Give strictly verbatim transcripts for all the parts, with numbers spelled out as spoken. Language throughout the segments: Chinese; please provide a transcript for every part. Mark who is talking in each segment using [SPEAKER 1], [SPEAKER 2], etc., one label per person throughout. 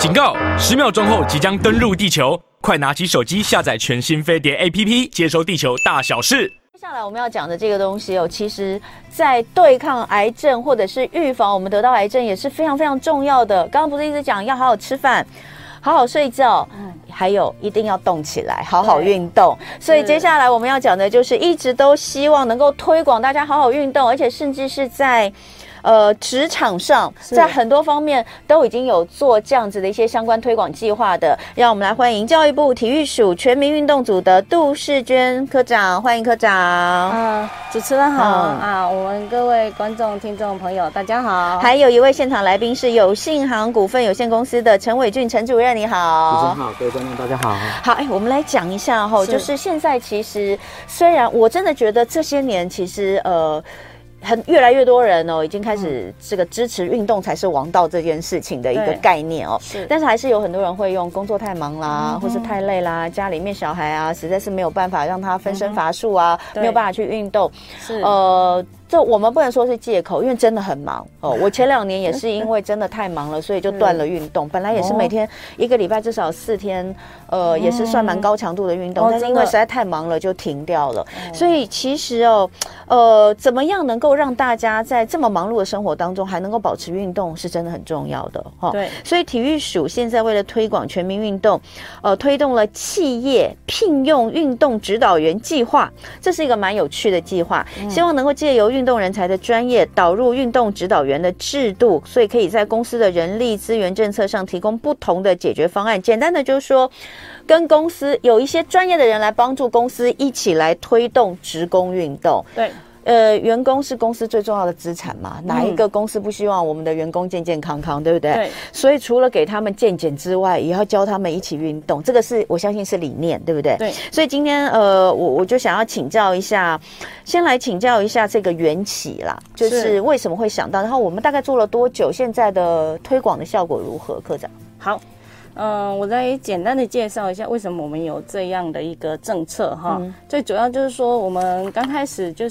[SPEAKER 1] 警告！十秒钟后即将登陆地球，快拿起手机下载全新飞碟 A P P， 接收地球大小事。
[SPEAKER 2] 接下来我们要讲的这个东西哦，其实在对抗癌症或者是预防我们得到癌症也是非常非常重要的。刚刚不是一直讲要好好吃饭，好好睡觉，嗯，还有一定要动起来，好好运动。所以接下来我们要讲的就是一直都希望能够推广大家好好运动，而且甚至是在呃，职场上，在很多方面都已经有做这样子的一些相关推广计划的。让我们来欢迎教育部体育署全民运动组的杜世娟科长，欢迎科长。
[SPEAKER 3] 啊，主持人好、嗯、啊，我们各位观众、听众朋友，大家好。
[SPEAKER 2] 还有一位现场来宾是友信行股份有限公司的陈伟俊陈主任，你好。
[SPEAKER 4] 主持人好，各位观众大家好。
[SPEAKER 2] 好，哎，我们来讲一下哈，就是现在其实虽然我真的觉得这些年其实呃。很越来越多人哦，已经开始这个支持运动才是王道这件事情的一个概念哦。是，但是还是有很多人会用工作太忙啦，嗯、或是太累啦，家里面小孩啊，实在是没有办法让他分身乏术啊，嗯、没有办法去运动。是，呃。这我们不能说是借口，因为真的很忙哦。我前两年也是因为真的太忙了，所以就断了运动。本来也是每天一个礼拜至少四天，呃，也是算蛮高强度的运动，但是因为实在太忙了就停掉了。所以其实哦，呃，怎么样能够让大家在这么忙碌的生活当中还能够保持运动，是真的很重要的哈。对，所以体育署现在为了推广全民运动，呃，推动了企业聘用运动指导员计划，这是一个蛮有趣的计划，希望能够借由运动人才的专业导入运动指导员的制度，所以可以在公司的人力资源政策上提供不同的解决方案。简单的就是说，跟公司有一些专业的人来帮助公司一起来推动职工运动。对。呃，员工是公司最重要的资产嘛，哪一个公司不希望我们的员工健健康康，对不对？对。所以除了给他们健检之外，也要教他们一起运动，这个是我相信是理念，对不对？对。所以今天呃，我我就想要请教一下，先来请教一下这个缘起啦，就是为什么会想到，然后我们大概做了多久，现在的推广的效果如何？科长。
[SPEAKER 3] 好。嗯、呃，我再简单的介绍一下为什么我们有这样的一个政策哈。嗯、最主要就是说，我们刚开始就是，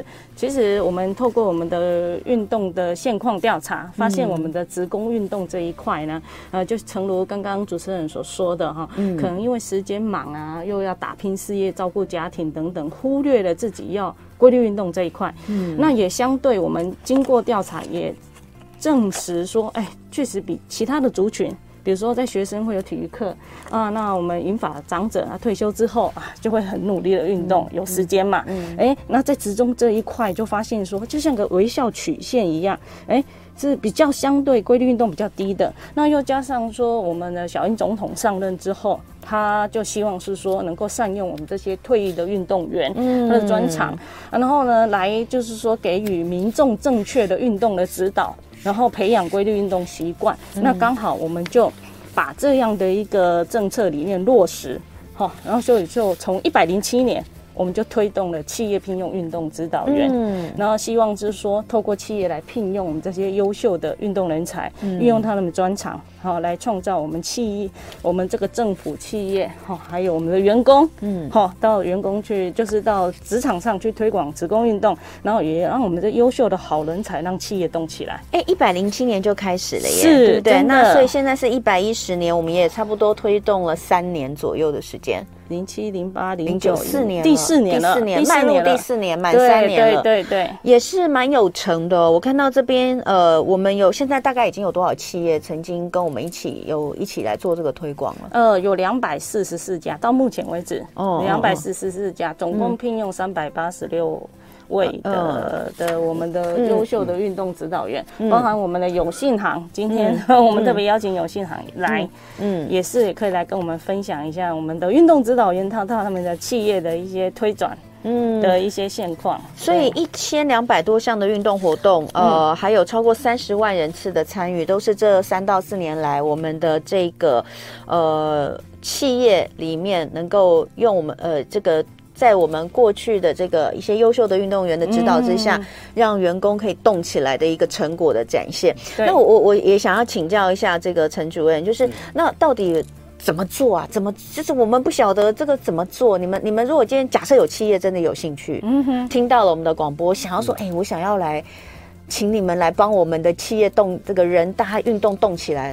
[SPEAKER 3] 其实我们透过我们的运动的现况调查，发现我们的职工运动这一块呢，呃，就诚如刚刚主持人所说的哈，嗯、可能因为时间忙啊，又要打拼事业、照顾家庭等等，忽略了自己要规律运动这一块。嗯，那也相对我们经过调查也证实说，哎，确实比其他的族群。比如说，在学生会有体育课啊，那我们银发长者啊，退休之后啊，就会很努力的运动，有时间嘛，嗯，哎、欸，那在职中这一块就发现说，就像个微笑曲线一样，哎、欸，是比较相对规律运动比较低的。那又加上说，我们的小英总统上任之后，他就希望是说能够善用我们这些退役的运动员他的专长、嗯，然后呢，来就是说给予民众正确的运动的指导。然后培养规律运动习惯、嗯，那刚好我们就把这样的一个政策里面落实，好，然后所以就从一百零七年，我们就推动了企业聘用运动指导员，嗯，然后希望就是说透过企业来聘用我们这些优秀的运动人才，嗯、运用他们的专长，好来创造我们企业、我们这个政府企业，好还有我们的员工，嗯，好到员工去就是到职场上去推广职工运动，然后也让我们这优秀的好人才让企业动起来。
[SPEAKER 2] 哎，一百零七年就开始了耶，是对不对？那所以现在是一百一十年，我们也差不多推动了三年左右的时间。
[SPEAKER 3] 零七、零八、零九，
[SPEAKER 2] 四年，
[SPEAKER 3] 第四年了，
[SPEAKER 2] 第四年，迈入第四年，满三年了，
[SPEAKER 3] 对对对，
[SPEAKER 2] 也是蛮有成的、哦。我看到这边，呃，我们有现在大概已经有多少企业曾经跟我们一起有一起来做这个推广了？
[SPEAKER 3] 呃，有两百四十四家，到目前为止，哦，两百四十四家，总共聘用三百八十六。位的、嗯、的我们的优秀的运动指导员、嗯，包含我们的友信行，今天、嗯、我们特别邀请友信行来，嗯，也是也可以来跟我们分享一下我们的运动指导员他他们的企业的一些推转。嗯的一些现况，
[SPEAKER 2] 所以一千两百多项的运动活动，呃，嗯、还有超过三十万人次的参与，都是这三到四年来我们的这个呃企业里面能够用我们呃这个。在我们过去的这个一些优秀的运动员的指导之下、嗯、让员工可以动起来的一个成果的展现。那我我也想要请教一下这个陈主任，就是、嗯、那到底怎么做啊？怎么就是我们不晓得这个怎么做？你们你们如果今天假设有企业真的有兴趣，嗯哼，听到了我们的广播，想要说，哎、欸，我想要来，请你们来帮我们的企业动这个人大家运动动起来，那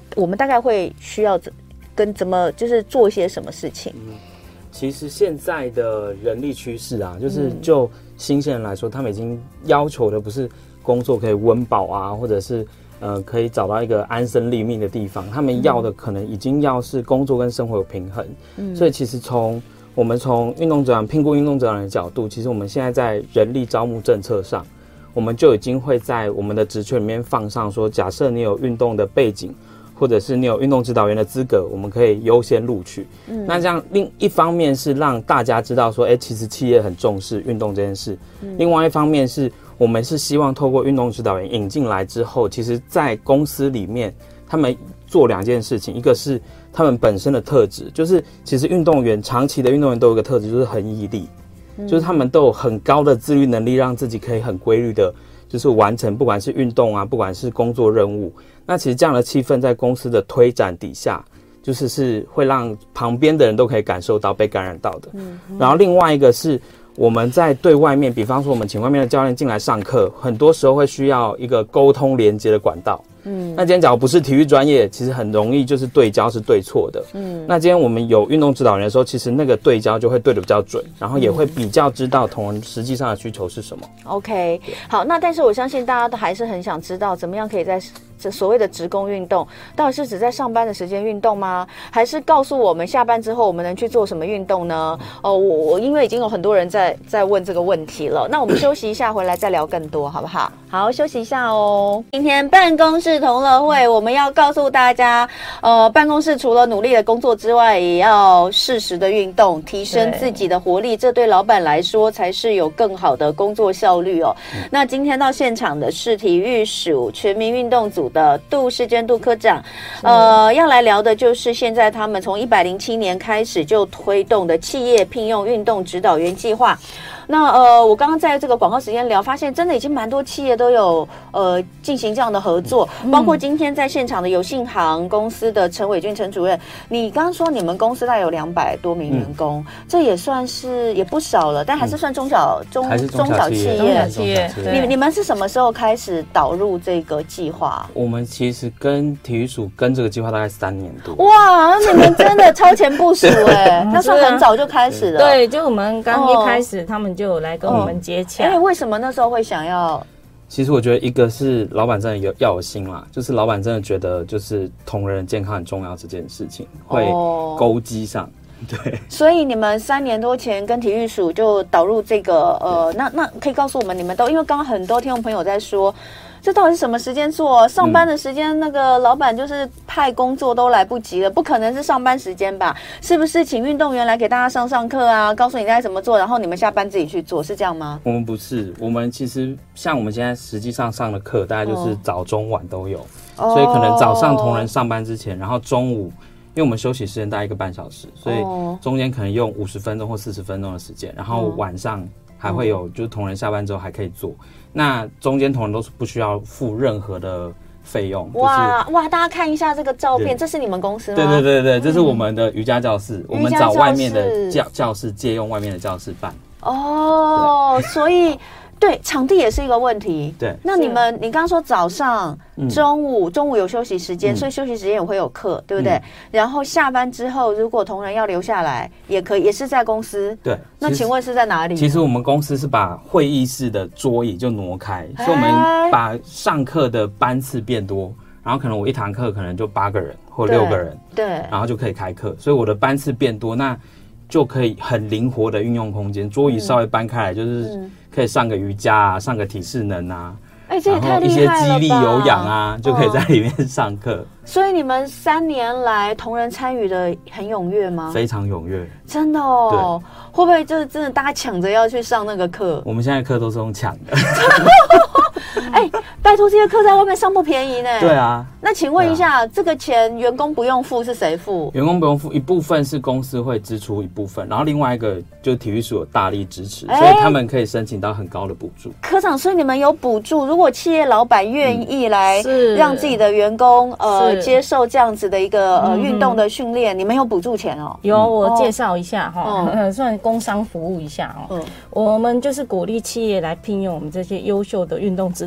[SPEAKER 2] 我们大概会需要跟怎么就是做一些什么事情？
[SPEAKER 4] 嗯，其实现在的人力趋势啊，就是就新鲜人来说，他们已经要求的不是工作可以温饱啊，或者是呃可以找到一个安身立命的地方，他们要的可能已经要是工作跟生活有平衡。嗯，所以其实从我们从运动职场评估运动职场的角度，其实我们现在在人力招募政策上，我们就已经会在我们的职缺里面放上说，假设你有运动的背景，或者是你有运动指导员的资格，我们可以优先录取。嗯，那这样另一方面是让大家知道说，哎、欸，其实企业很重视运动这件事。嗯，另外一方面是我们是希望透过运动指导员引进来之后，其实在公司里面他们做两件事情，一个是他们本身的特质，就是其实运动员长期的运动员都有一个特质，就是很毅力。就是他们都有很高的自律能力，让自己可以很规律的，就是完成不管是运动啊，不管是工作任务。那其实这样的气氛在公司的推展底下，就是是会让旁边的人都可以感受到被感染到的。嗯，然后另外一个是我们在对外面，比方说我们请外面的教练进来上课，很多时候会需要一个沟通连接的管道。嗯，那今天假如不是体育专业，其实很容易就是对焦是对错的。嗯，那今天我们有运动指导员的时候，其实那个对焦就会对得比较准，然后也会比较知道同仁实际上的需求是什么。
[SPEAKER 2] OK， 好，那但是我相信大家都还是很想知道，怎么样可以在这所谓的职工运动，到底是只在上班的时间运动吗？还是告诉我们下班之后我们能去做什么运动呢？哦，我我因为已经有很多人在在问这个问题了，那我们休息一下，回来再聊更多，好不好？好，休息一下哦。今天办公室同乐会，我们要告诉大家，呃，办公室除了努力的工作之外，也要适时的运动，提升自己的活力，这对老板来说才是有更好的工作效率哦。嗯、那今天到现场的是体育署全民运动组的杜世娟杜科长，呃，要来聊的就是现在他们从一百零七年开始就推动的企业聘用运动指导员计划。那呃，我刚刚在这个广告时间聊，发现真的已经蛮多企业都有呃进行这样的合作，嗯、包括今天在现场的有信航公司的陈伟俊陈主任，你刚刚说你们公司大概有两百多名员工，嗯、这也算是也不少了，但还是算中小、嗯、中
[SPEAKER 4] 中小企业。
[SPEAKER 3] 中小企业，
[SPEAKER 2] 你你们是什么时候开始导入这个计划？
[SPEAKER 4] 我们其实跟体育署跟这个计划大概三年多。
[SPEAKER 2] 哇，你们真的超前部署哎、欸，那时候很早就开始了。
[SPEAKER 3] 对，就我们刚一开始，哦、他们就有来跟我们接洽。
[SPEAKER 2] 哎、欸，为什么那时候会想要？
[SPEAKER 4] 其实我觉得一个是老板真的有要有心啦，就是老板真的觉得就是同仁健康很重要这件事情会勾稽上。哦对，
[SPEAKER 2] 所以你们三年多前跟体育署就导入这个呃，那那可以告诉我们，你们都因为刚刚很多听众朋友在说，这到底是什么时间做？上班的时间，那个老板就是派工作都来不及了，不可能是上班时间吧？是不是请运动员来给大家上上课啊？告诉你该怎么做，然后你们下班自己去做，是这样吗？
[SPEAKER 4] 我们不是，我们其实像我们现在实际上上的课，大概就是早中晚都有，哦、所以可能早上同仁上班之前，然后中午。因为我们休息时间大概一个半小时，所以中间可能用五十分钟或四十分钟的时间，然后晚上还会有就是同仁下班之后还可以做。那中间同仁都是不需要付任何的费用。
[SPEAKER 2] 哇、就是、哇，大家看一下这个照片，这是你们公司吗？
[SPEAKER 4] 对对对对，这是我们的瑜伽教室，嗯、我们找外面的教教室借用外面的教室办。
[SPEAKER 2] 哦，所以。对，场地也是一个问题。
[SPEAKER 4] 对，
[SPEAKER 2] 那你们，你刚刚说早上、嗯、中午，中午有休息时间，嗯、所以休息时间也会有课，对不对？嗯、然后下班之后，如果同仁要留下来，也可以，也是在公司。
[SPEAKER 4] 对，
[SPEAKER 2] 那请问是在哪里？
[SPEAKER 4] 其实我们公司是把会议室的桌椅就挪开，所以我们把上课的班次变多，然后可能我一堂课可能就八个人或六个人，
[SPEAKER 2] 对，
[SPEAKER 4] 然后就可以开课，所以我的班次变多，那就可以很灵活的运用空间，桌椅稍微搬开来，就是可以上个瑜伽啊，上个体适能啊，
[SPEAKER 2] 哎、欸，这也太厉害了吧！
[SPEAKER 4] 然后一些肌力有氧啊，就可以在里面上课。
[SPEAKER 2] 所以你们三年来同仁参与的很踊跃吗？
[SPEAKER 4] 非常踊跃，
[SPEAKER 2] 真的哦。会不会就是真的大家抢着要去上那个课？
[SPEAKER 4] 我们现在课都是用抢的。
[SPEAKER 2] 哎、欸，拜托，这些课在外面上不便宜呢。
[SPEAKER 4] 对啊。那
[SPEAKER 2] 请问一下，啊、这个钱员工不用付是谁付？
[SPEAKER 4] 员工不用付，一部分是公司会支出一部分，然后另外一个就是体育署有大力支持，欸、所以他们可以申请到很高的补助。
[SPEAKER 2] 科长，所以你们有补助，如果企业老板愿意来让自己的员工、嗯、呃接受这样子的一个呃运动的训练，你们有补助钱哦？
[SPEAKER 3] 有，我介绍一下哈、哦嗯，算工商服务一下哦。嗯，我们就是鼓励企业来聘用我们这些优秀的运动指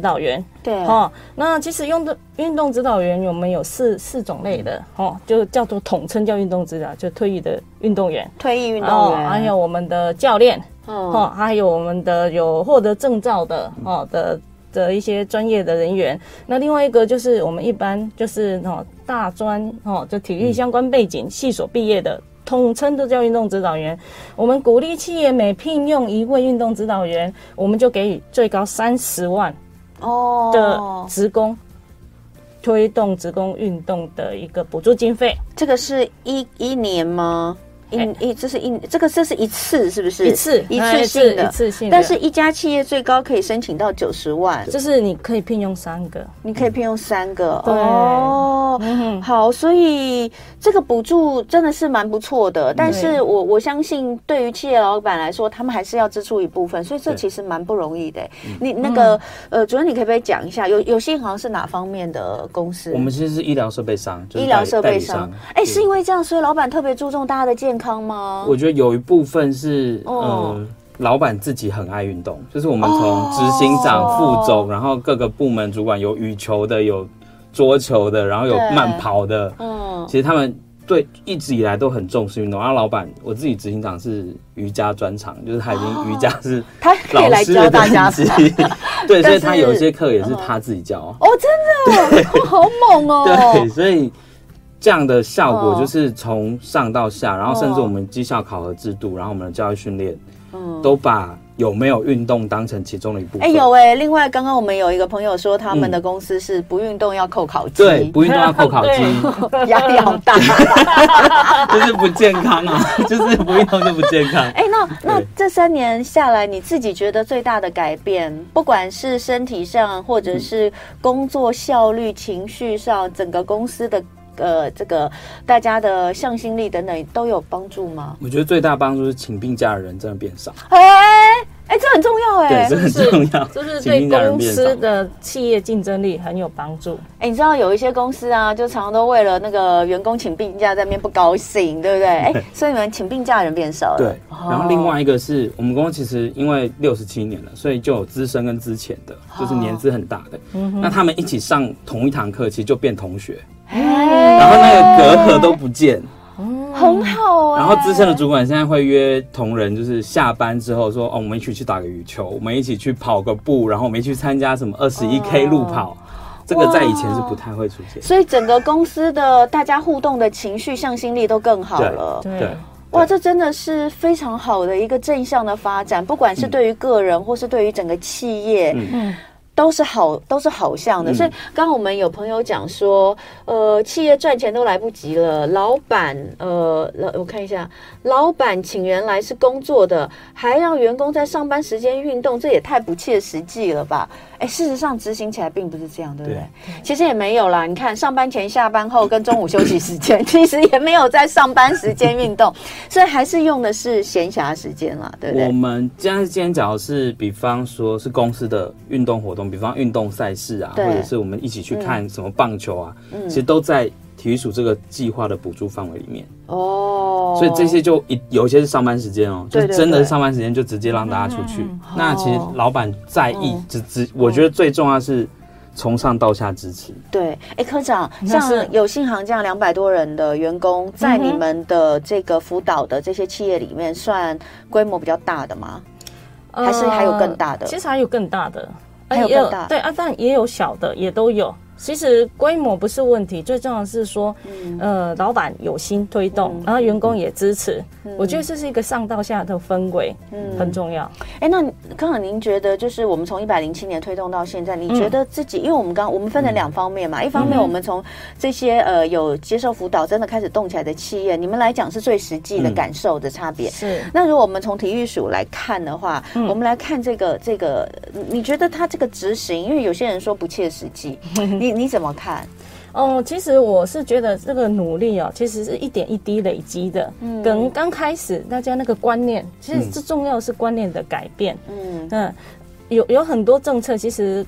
[SPEAKER 3] 导员。
[SPEAKER 2] 对，
[SPEAKER 3] 哦，那其实运动运动指导员我们有四四种类的，哦，就叫做统称叫运动指导，就退役的运动员，
[SPEAKER 2] 退役运动员，
[SPEAKER 3] 哦、还有我们的教练，
[SPEAKER 2] 嗯、
[SPEAKER 3] 哦，还有我们的有获得证照的，哦的的一些专业的人员。那另外一个就是我们一般就是哦大专哦，就体育相关背景系所毕业的。统称都叫运动指导员。我们鼓励企业每聘用一位运动指导员，我们就给予最高三十万
[SPEAKER 2] 哦
[SPEAKER 3] 的职工推动职工运动的一个补助经费。
[SPEAKER 2] 这个是一一年吗？一一这是一这个这是一次是不是？
[SPEAKER 3] 一次
[SPEAKER 2] 一次性的，
[SPEAKER 3] 一次性的。
[SPEAKER 2] 但是一家企业最高可以申请到九十万，
[SPEAKER 3] 就是你可以聘用三个，
[SPEAKER 2] 你可以聘用三个。
[SPEAKER 3] 对
[SPEAKER 2] 哦，嗯、好，所以这个补助真的是蛮不错的。但是我我相信，对于企业老板来说，他们还是要支出一部分，所以这其实蛮不容易的。你那个、嗯、呃，主任，你可不可以讲一下，有有些好像是哪方面的公司？
[SPEAKER 4] 我们其实是医疗设备商，就是、
[SPEAKER 2] 医疗设备商。哎，是因为这样，所以老板特别注重大家的健康。康吗？
[SPEAKER 4] 我觉得有一部分是、哦、呃，老板自己很爱运动，就是我们从执行长、哦、副总，然后各个部门主管，有羽球的，有桌球的，然后有慢跑的，嗯，其实他们对一直以来都很重视运动。然后老板，我自己执行长是瑜伽专长，就是他已经瑜伽是、哦、
[SPEAKER 2] 他可以来教大家，
[SPEAKER 4] 对，所以他有一些课也是他自己教。
[SPEAKER 2] 哦，真的，哦、好猛哦！
[SPEAKER 4] 对，所以。这样的效果就是从上到下，然后甚至我们绩效考核制度，然后我们的教育训练，嗯，都把有没有运动当成其中的一部分。
[SPEAKER 2] 哎、欸，有哎、欸。另外，刚刚我们有一个朋友说，他们的公司是不运动要扣考绩、
[SPEAKER 4] 嗯，对，不运动要扣考绩，
[SPEAKER 2] 压力好大，
[SPEAKER 4] 就是不健康啊，就是不运动就不健康。
[SPEAKER 2] 哎、欸，那那这三年下来，你自己觉得最大的改变，不管是身体上，或者是工作效率、情绪上，整个公司的。呃，这个大家的向心力等等都有帮助吗？
[SPEAKER 4] 我觉得最大帮助是请病假的人真的变少。
[SPEAKER 2] 哎哎，这很重要哎，
[SPEAKER 4] 对，这很重要，
[SPEAKER 3] 就是对公司的企业竞争力很有帮助。
[SPEAKER 2] 哎，你知道有一些公司啊，就常常都为了那个员工请病假在那边不高兴，对不对？哎，所以你们请病假的人变少了。
[SPEAKER 4] 对，然后另外一个是我们公司其实因为六十七年了，所以就有资深跟资浅的，就是年资很大的。嗯，那他们一起上同一堂课，其实就变同学。然后那个隔阂都不见，
[SPEAKER 2] 很好啊。
[SPEAKER 4] 然后资深的主管现在会约同仁，就是下班之后说，哦，我们一起去打个羽球，我们一起去跑个步，然后我们一起去参加什么二十一 K 路跑。这个在以前是不太会出现，
[SPEAKER 2] 所以整个公司的大家互动的情绪向心力都更好了。
[SPEAKER 3] 对。
[SPEAKER 4] 对
[SPEAKER 2] 哇，这真的是非常好的一个正向的发展，不管是对于个人，或是对于整个企业。嗯。都是好，都是好向的。嗯、所以刚刚我们有朋友讲说，呃，企业赚钱都来不及了，老板，呃，我看一下，老板请人来是工作的，还让员工在上班时间运动，这也太不切实际了吧？哎，事实上执行起来并不是这样，对不对？对，其实也没有啦。你看，上班前、下班后跟中午休息时间，其实也没有在上班时间运动，所以还是用的是闲暇时间啦，对不对？
[SPEAKER 4] 我们今天今天讲的是，比方说是公司的运动活动。比方运动赛事啊，或者是我们一起去看什么棒球啊，嗯、其实都在体育署这个计划的补助范围里面哦。所以这些就一有一些是上班时间哦，就真的是上班时间就直接让大家出去。嗯、那其实老板在意，只只、嗯、我觉得最重要是从上到下支持。
[SPEAKER 2] 对，哎，科长，像有信行这样两百多人的员工，在你们的这个辅导的这些企业里面，算规模比较大的吗？还是还有更大的？
[SPEAKER 3] 呃、其实还有更大的。
[SPEAKER 2] 还有更大，
[SPEAKER 3] 对啊，但也有小的，也都有。其实规模不是问题，最重要的是说，嗯、呃，老板有心推动，嗯、然后员工也支持。嗯、我觉得这是一个上到下的氛围，嗯，很重要。
[SPEAKER 2] 哎，那刚好您觉得，就是我们从一百零七年推动到现在，你觉得自己，嗯、因为我们刚我们分成两方面嘛，嗯、一方面我们从这些呃有接受辅导真的开始动起来的企业，你们来讲是最实际的感受的差别。
[SPEAKER 3] 是。
[SPEAKER 2] 那如果我们从体育署来看的话，嗯、我们来看这个这个，你觉得他这个执行，因为有些人说不切实际，你你怎么看？
[SPEAKER 3] 哦，其实我是觉得这个努力哦，其实是一点一滴累积的。嗯，跟刚开始大家那个观念，其实最重要的是观念的改变。嗯嗯，有有很多政策，其实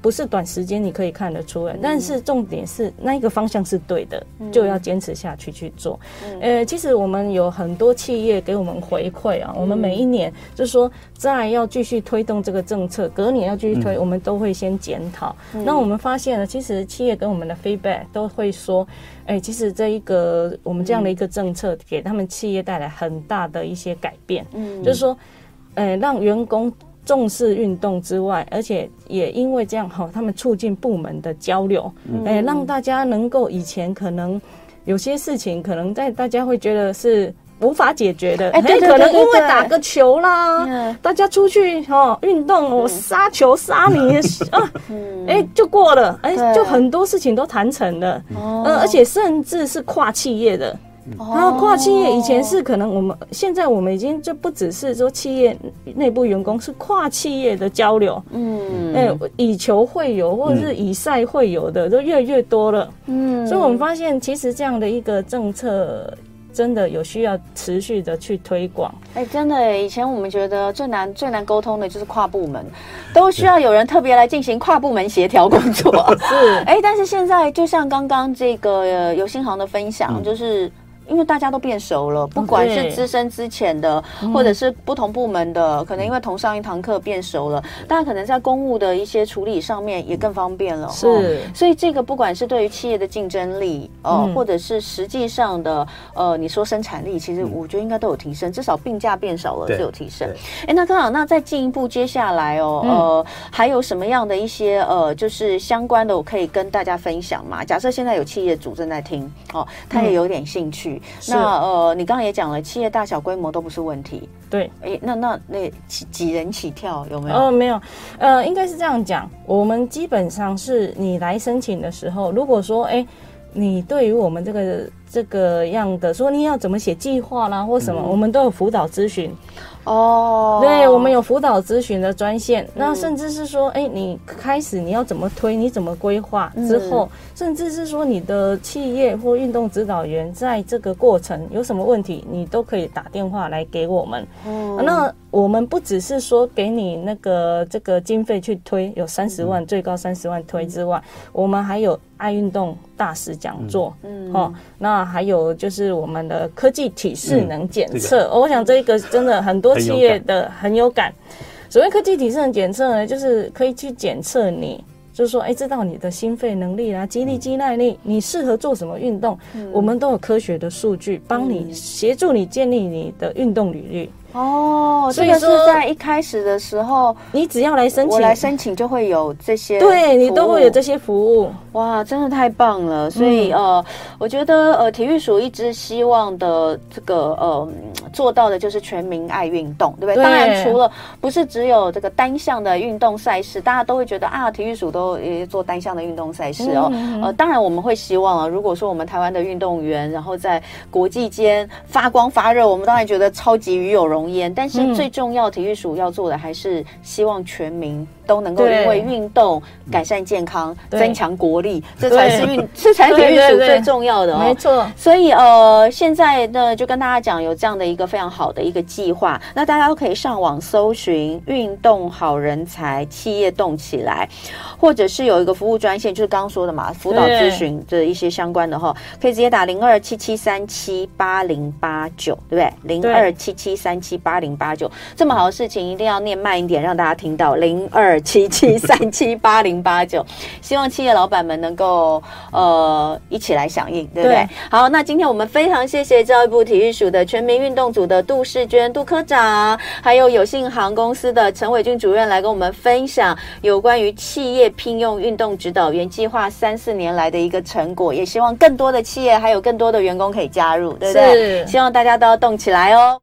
[SPEAKER 3] 不是短时间你可以看得出来，嗯、但是重点是那一个方向是对的，嗯、就要坚持下去去做。嗯、呃，其实我们有很多企业给我们回馈啊，嗯、我们每一年就是说，再要继续推动这个政策，隔年要继续推，嗯、我们都会先检讨。嗯、那我们发现了，其实企业跟我们的 feedback 都会说，哎，其实这一个我们这样的一个政策，给他们企业带来很大的一些改变。嗯，就是说，呃，让员工重视运动之外，而且也因为这样哈，他们促进部门的交流，嗯、呃，让大家能够以前可能有些事情，可能在大家会觉得是无法解决的，哎，对对对对对，可能因为打个球啦，嗯、大家出去哦运动，我杀球杀你啊，哎、嗯，就过了，哎，就很多事情都谈成了，哦、呃，而且甚至是跨企业的。然后跨企业以前是可能我们现在我们已经就不只是说企业内部员工，是跨企业的交流，嗯，哎，以球会友或者是以赛会友的都越来越多了，嗯，所以我们发现其实这样的一个政策真的有需要持续的去推广。
[SPEAKER 2] 哎，真的耶，以前我们觉得最难最难沟通的就是跨部门，都需要有人特别来进行跨部门协调工作。是，哎，但是现在就像刚刚这个呃游新航的分享，嗯、就是。因为大家都变熟了，不管是资深资浅的，或者是不同部门的，可能因为同上一堂课变熟了，大家可能在公务的一些处理上面也更方便了。是，哦、所以这个不管是对于企业的竞争力，呃，嗯、或者是实际上的，呃，你说生产力，其实我觉得应该都有提升，至少病假变少了是有提升。哎，那刚好，那再进一步，接下来哦，嗯、呃，还有什么样的一些呃，就是相关的，我可以跟大家分享嘛？假设现在有企业主正在听，哦，他也有点兴趣。嗯那呃，你刚刚也讲了，企业大小规模都不是问题。
[SPEAKER 3] 对，
[SPEAKER 2] 哎，那那那几几人起跳有没有？
[SPEAKER 3] 哦，没有，呃，应该是这样讲。我们基本上是你来申请的时候，如果说，哎，你对于我们这个这个样的说你要怎么写计划啦，或什么，嗯、我们都有辅导咨询。哦，对，我们有辅导咨询的专线，嗯、那甚至是说，哎，你开始你要怎么推，你怎么规划之后，嗯、甚至是说你的企业或运动指导员在这个过程有什么问题，你都可以打电话来给我们。嗯、那我们不只是说给你那个这个经费去推，有三十万、嗯、最高三十万推之外，嗯、我们还有爱运动大使讲座，嗯，哦，那还有就是我们的科技体适能检测，嗯这个、我想这个真的很多企业的很有感。所谓科技体适能检测呢，就是可以去检测你，就是说，哎，知道你的心肺能力啦、肌力、肌耐力，你适合做什么运动，嗯、我们都有科学的数据帮你协助你建立你的运动履历。
[SPEAKER 2] 哦，所以这个是在一开始的时候，
[SPEAKER 3] 你只要来申请，
[SPEAKER 2] 我来申请就会有这些，
[SPEAKER 3] 对你都会有这些服务。
[SPEAKER 2] 哇，真的太棒了！所以、嗯、呃，我觉得呃，体育署一直希望的这个呃做到的就是全民爱运动，对不对？对，当然，除了不是只有这个单项的运动赛事，大家都会觉得啊，体育署都也做单项的运动赛事哦。嗯、呃，当然我们会希望啊，如果说我们台湾的运动员，然后在国际间发光发热，我们当然觉得超级与有荣焉。但是最重要，体育署要做的还是希望全民都能够因为运动改善健康、增强国力，这才是运，这才是体育署最重要的哦。
[SPEAKER 3] 没错。
[SPEAKER 2] 所以呃，现在呢，就跟大家讲有这样的一个非常好的一个计划，那大家都可以上网搜寻“运动好人才企业动起来”，或者是有一个服务专线，就是刚刚说的嘛，辅导咨询的一些相关的哈，可以直接打零二七七三七八零八九，对不对？零二七七三七八零八九，这么好的事情一定要念慢一点，让大家听到零二七七三七八零八九。希望企业老板们能够呃一起来响应，对不对？对，好，那今天我们非常谢谢教育部体育署的全民运动组的杜世娟杜科长，还有有信航公司的陈伟俊主任来跟我们分享有关于企业聘用运动指导员计划三四年来的一个成果，也希望更多的企业还有更多的员工可以加入，对不对？希望大家都要动起来哦。